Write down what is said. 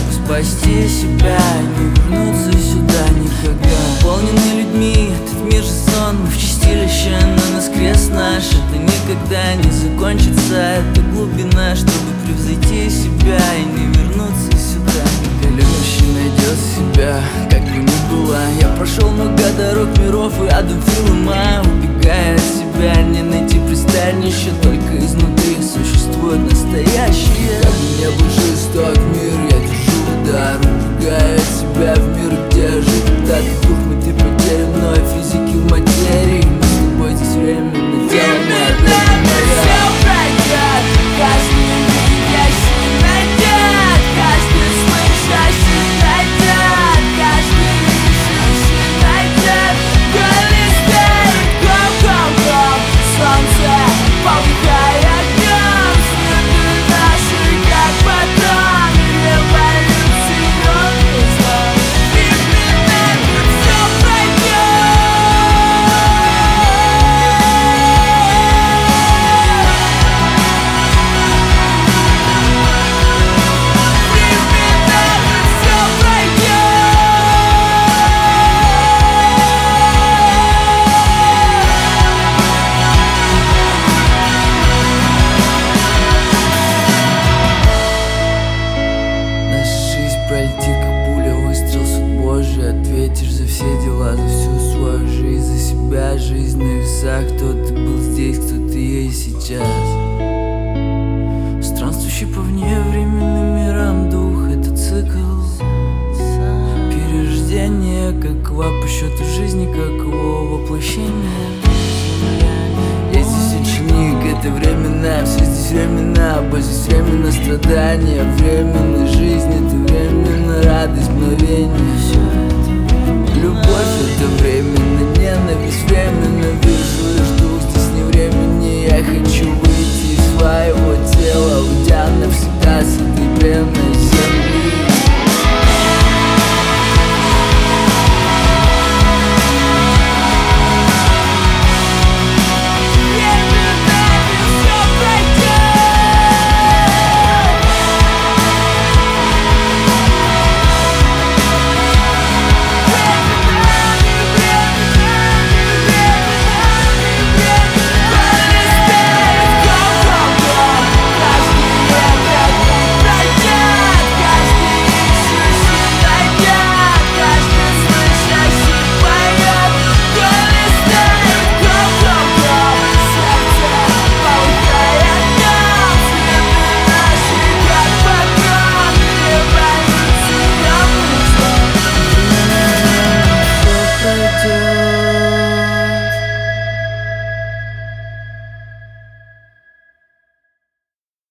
чтобы спасти себя, не вернуться сюда никогда. Наполненный людьми, этот мир же сон, мы в чистилище, но нас крест наш. Это никогда не закончится, это глубина, чтобы превзойти себя и не вернуться сюда. Любящий найдет себя, как бы ни было. Я прошел много дорог, миров и адом фильма. Убегая от себя, не найти пристанище, только изнутри существует настоящее. Как бы не был жесток мир, я держу удар. Убегая от себя в мир, где жить так дух, мы ты потерян, но физики в материи. Мы с тобой здесь временно, тело мое, все пройдет. Каждый видящий найдет, каждый слышащий найдет, каждый ищущий найдет. Голистей, гом-гом-гом, солнце полыхай огнем. Следы наши, как потом, революционный звон. Именно все пройдет. Пролетит как пуля, выстрел, суд Божий. Ответишь за все дела, за всю свою жизнь, за себя, жизнь на весах. Кто ты был здесь, кто ты есть сейчас. Странствующий по вневременным мирам дух, это цикл перерождения, какова по счету жизни, какого воплощения. Я здесь ученик, это времена, все здесь времена, боль здесь временно, страдания, временная жизнь, это время.